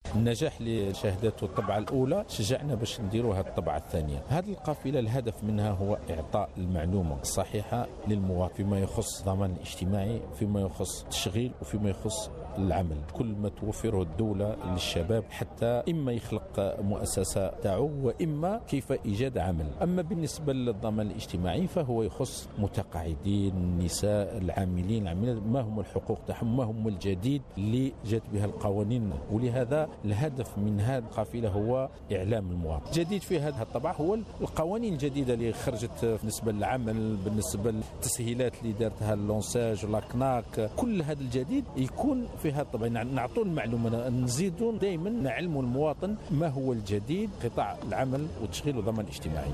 النجاح اللي شهدته الطبعة الأولى شجعنا باش نديروا هذه الطبعة الثانية. هذه القافلة الهدف منها هو إعطاء المعلومة الصحيحة للمواطن فيما يخص الضمان الاجتماعي، فيما يخص التشغيل، وفيما يخص العمل. كل ما توفره الدولة للشباب حتى إما يخلق مؤسسة تاعو وإما كيف إيجاد عمل. أما بالنسبة للضمان الاجتماعي فهو يخص متقاعدين، النساء، العاملين، ما هم الحقوق تاعهم، ما هم الجديد اللي جات بها القوانين. ولهذا الهدف من هذه القافلة هو إعلام المواطن. جديد في هذه الطبعة هو القوانين الجديدة اللي خرجت بالنسبة للعمل، بالنسبة للتسهيلات اللي دارتها اللونساج ولاكناك. كل هذا الجديد يكون في هذا الطبعة، نعطوا المعلومة، نزيدون دائما نعلموا المواطن ما هو الجديد قطاع العمل والتشغيل والضمان الاجتماعي.